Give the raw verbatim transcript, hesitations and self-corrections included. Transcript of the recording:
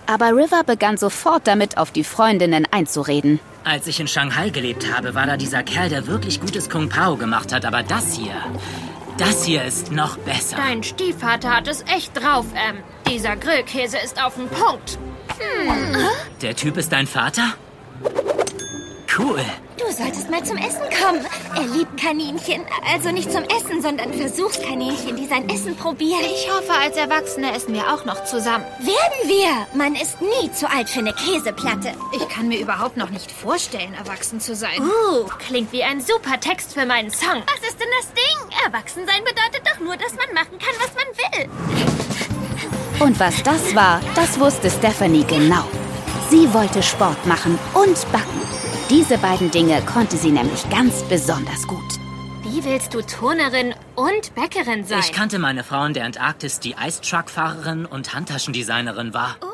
Aber River begann sofort damit, auf die Freundinnen einzureden. Als ich in Shanghai gelebt habe, war da dieser Kerl, der wirklich gutes Kung Pao gemacht hat. Aber das hier, das hier ist noch besser. Dein Stiefvater hat es echt drauf, Em. Dieser Grillkäse ist auf den Punkt. Hm. Der Typ ist dein Vater? Cool. Du solltest mal zum Essen kommen. Er liebt Kaninchen. Also nicht zum Essen, sondern Versuchskaninchen, die sein Essen probieren. Ich hoffe, als Erwachsene essen wir auch noch zusammen. Werden wir. Man ist nie zu alt für eine Käseplatte. Ich kann mir überhaupt noch nicht vorstellen, erwachsen zu sein. Uh, Klingt wie ein super Text für meinen Song. Was ist denn das Ding? Erwachsensein bedeutet doch nur, dass man machen kann, was man will. Und was das war, das wusste Stephanie genau. Sie wollte Sport machen und backen. Diese beiden Dinge konnte sie nämlich ganz besonders gut. Wie willst du Turnerin und Bäckerin sein? Ich kannte meine Frau in der Antarktis, die Ice-Truck-Fahrerin und Handtaschendesignerin war.